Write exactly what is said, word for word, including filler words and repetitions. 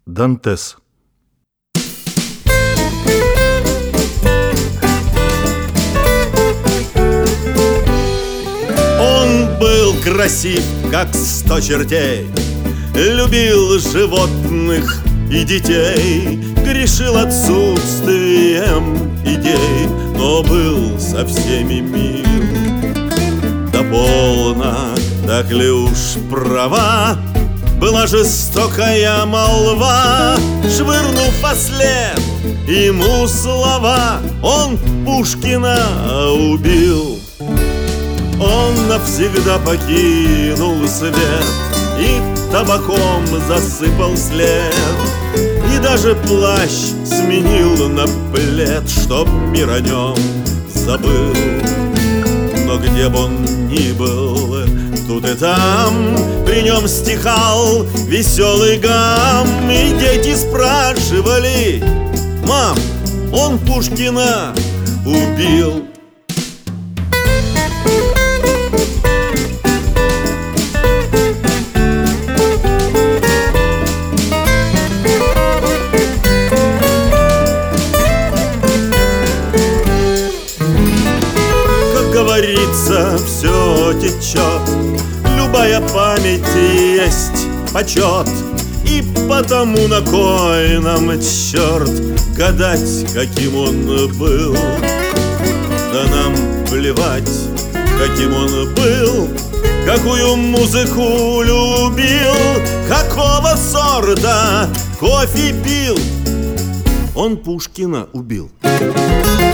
Дантес. Он был красив, как сто чертей, любил животных и детей, грешил отсутствием идей, но был со всеми мил. Да полно, так ли уж права была жестокая молва, швырнув ослед ему слова, он Пушкина убил. Он навсегда покинул свет и табаком засыпал след, и даже плащ сменил на плед, чтоб мир о нем забыл. Но где б он ни был, тут и там при нем стихал веселый гам, и дети спрашивали: «Мам, он Пушкина убил?» Говорится, все течет, любая память есть почет, и потому на кой нам, черт, гадать, каким он был. Да нам плевать, каким он был, какую музыку любил, какого сорта кофе пил. Он Пушкина убил.